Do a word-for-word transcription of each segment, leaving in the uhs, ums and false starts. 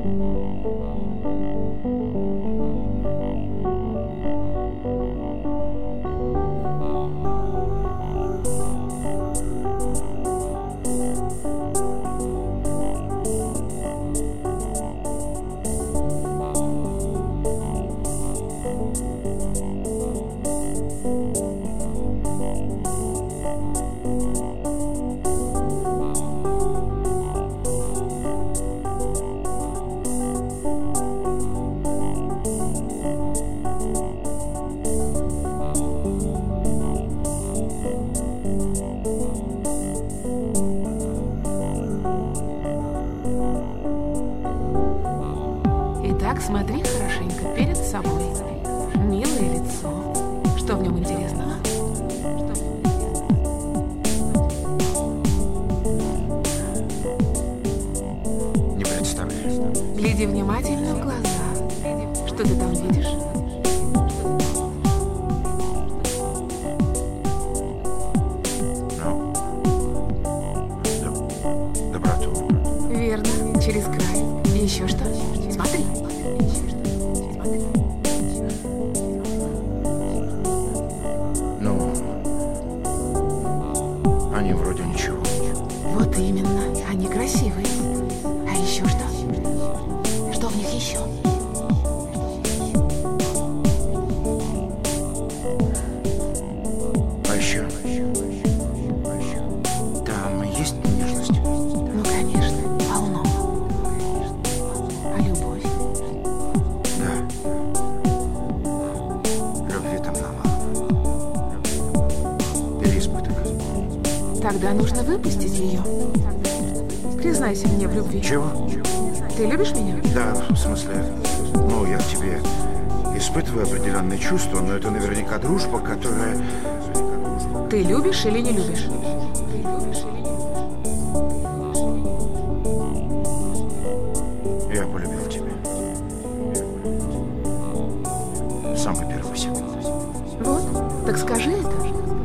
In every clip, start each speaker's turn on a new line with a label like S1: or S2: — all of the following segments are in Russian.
S1: Итак, смотри хорошенько перед собой. Милое лицо. Что в нем интересного?
S2: Не представляю.
S1: Гляди внимательно в глаза. Что ты там видишь?
S2: Ну, доб- доброту.
S1: Верно, через край. И еще что? Смотри.
S2: Ну, они вроде ничего.
S1: Вот именно, они красивые. А еще что? Что в них еще?
S2: А еще? Там есть нежность?
S1: Ну, конечно, полно. А любовь?
S2: Да. Любви там мало. Переизбыток.
S1: Тогда нужно выпустить ее. Признайся мне в любви.
S2: Чего?
S1: Ты любишь меня?
S2: Да, в смысле, ну, я к тебе испытываю определенные чувства, но это наверняка дружба, которая...
S1: Ты любишь или не любишь?
S2: Я полюбил тебя. С самой первой секунды.
S1: Вот, так скажи это.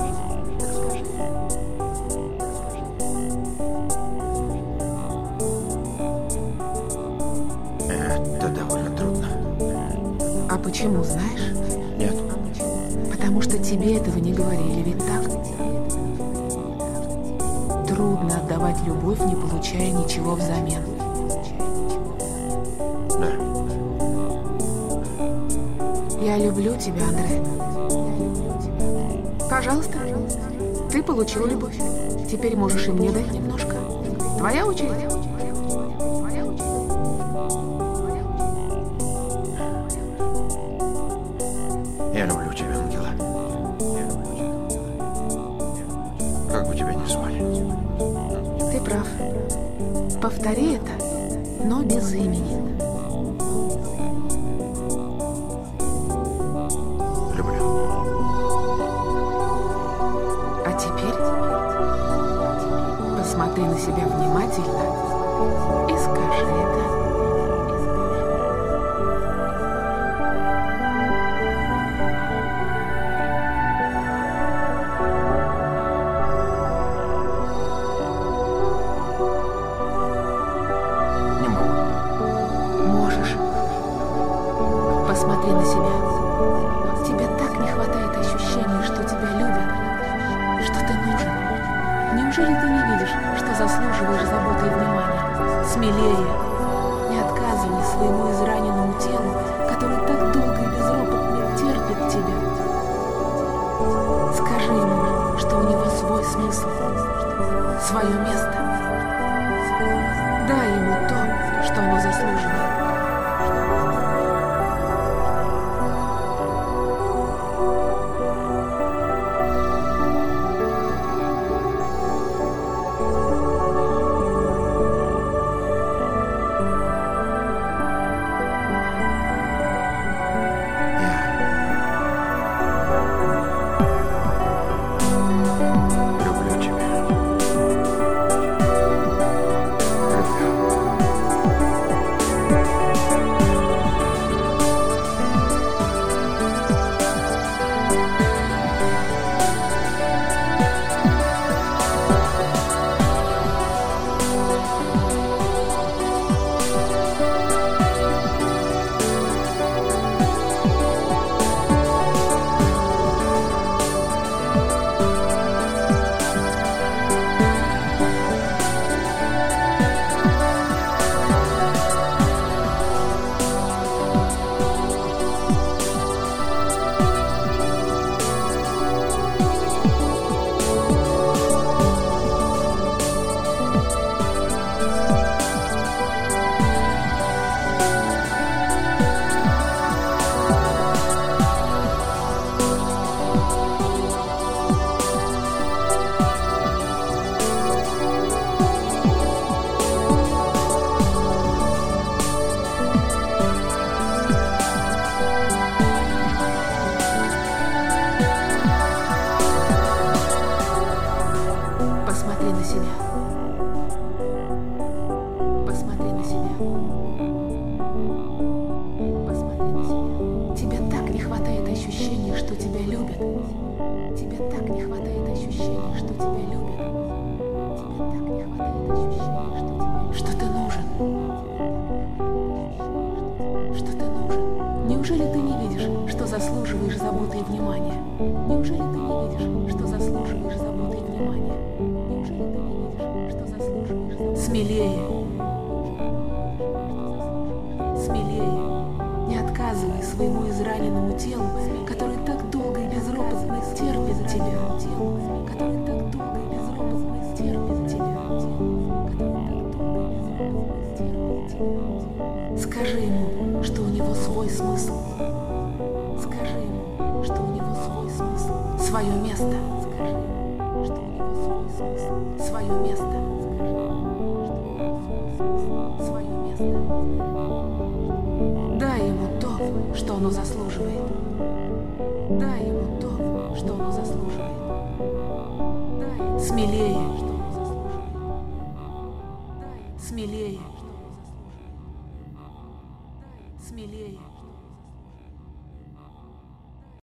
S2: Это довольно трудно.
S1: А почему, знаешь?
S2: Нет.
S1: Потому что тебе этого не говорили, ведь так? Трудно отдавать любовь, не получая ничего взамен.
S2: Да.
S1: Я люблю тебя, Андре. Пожалуйста, ты получил любовь. Теперь можешь и мне дать немножко. Твоя очередь.
S2: Я люблю тебя, Ангела. Как бы тебя ни звали.
S1: Ты прав. Повтори это, но без имени.
S2: Люблю.
S1: А теперь посмотри на себя внимательно и скажи это.
S2: Не могу.
S1: Можешь. Посмотри на себя. Тебе так не хватает ощущения, что тебя любят, что ты нужен. Неужели ты не видишь, что заслуживаешь заботы и внимания? Смелее. Не отказывай своему израненному телу, которое так долго и безропотно терпит тебя. Скажи ему, что у него свой смысл, свое место. Дай ему то, что оно заслуживает.
S2: Я люблю тебя. Люблю.
S1: Неужели ты не видишь, что заслуживаешь заботы и внимания? Неужели ты не видишь, что заслуживаешь заботы и внимания? Неужели ты не видишь, что заслуживаешь заботы? Смелее! Смелее! Не отказывай своему израненному телу, который так долго и безропотно терпит тебя. Телу, который так долго и безропотно терпит тебя. Скажи ему, что у него свой смысл. Скажи ему, что у него свой смысл. Свое место. Скажи ему, что у него свой смысл. Свое место. Свое место. Дай ему то, что оно заслуживает. Дай ему то, что оно заслуживает. Дай. Смелее. Смелее. Смелее.